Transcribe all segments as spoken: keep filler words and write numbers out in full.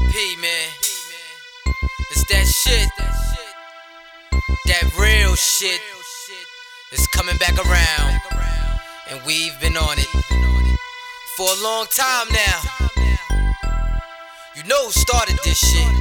P, man. It's that shit. That real shit is coming back around. And we've been on it for a long time now. You know who started this shit,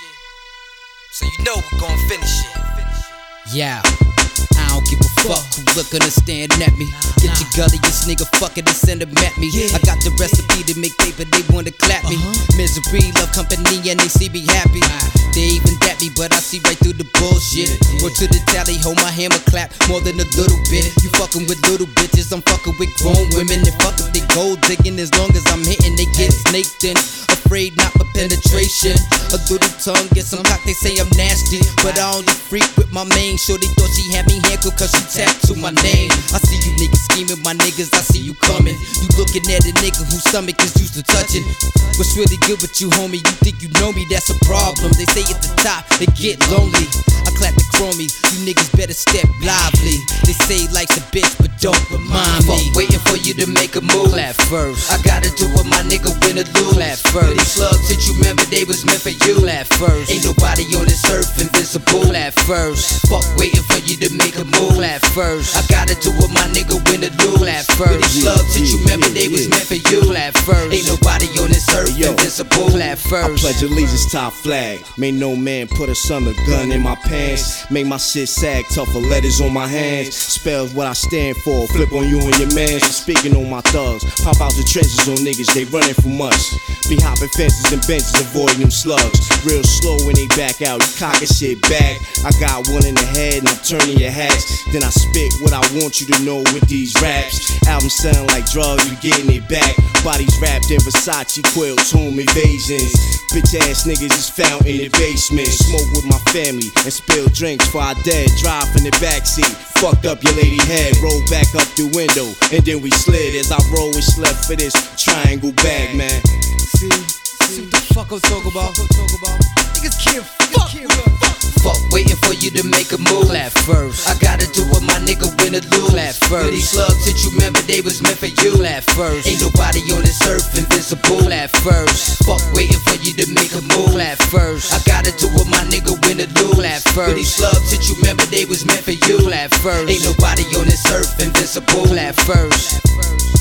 so you know we're gon' finish it. Yeah, I don't give a fuck who lookin' or staring at me. Get your gulliest nigga fucking and send them at me. I got the recipe to make paper, they wanna clap me. Misery, love company, and they see me happy. They even dap me, but I see right through the bullshit. Word to the tally, hold my hammer clap more than a little bit. You fucking with little bitches, I'm fucking with grown women. And fuck if they gold digging, as long as I'm hitting, they get snaked in. Afraid not for penetration. A little tongue, get some cock, they say I'm nasty. But I only freak with my main. Sure they thought she had me handcuffed cause she tattooed my name. I see you niggas scheming, my niggas, I see you coming. You looking at a nigga whose stomach is used to touching. What's really good with you, homie? You think you know me, that's a problem. They say at the top, they get lonely. I clap the chromie, you niggas better step lively. They say life's a bitch, but don't remind me. Fuck waiting for you to make a move. Clap first. I gotta do what my nigga win or lose. Clap first. These slugs that you remember, they was meant for you. Clap first. Ain't nobody on this earth invisible. Clap first. Fuck waiting for you to make a move. Clap first. I gotta do what my nigga win or lose. Clap first. These slugs that you remember, they was meant for you. Clap first. Ain't nobody on this earth Yo. invisible. Clap I first. pledge allegiance to our flag. May no man put a son a gun in my pants. Make my shit sag, tougher letters on my hands. Spells what I stand for. Flip on you and your mans. Speaking on my thugs. Pop out the trenches on niggas, they running from us. Be hopping fences and benches, avoiding them slugs. Real slow when they back out, you cocking shit back. I got one in the head and I'm turning your hats. Then I spit what I want you to know with these raps. Album sound like drugs, we getting it back. Bodies wrapped in Versace quilts, home invasions. Bitch ass niggas is found in the basement. Smoke with my family and spill drinks for our dead. Drive in the backseat, fucked up your lady head. Roll back up the window and then we slid. As I roll and slept for this triangle bag, man. See, see what the fuck I'm talking about? Niggas can't fuck. Fuck waiting for you to make a move. Clap first. I gotta do what my nigga win or lose. Clap first. These slugs that you remember, they was meant for you. Clap first. Ain't nobody on this earth invisible. Clap first. Fuck waiting for you to make a move. Clap first. I gotta do what my nigga win or lose. Clap first. These slugs that you remember, they was meant for you. Clap first. Ain't nobody on this earth invisible. Clap first.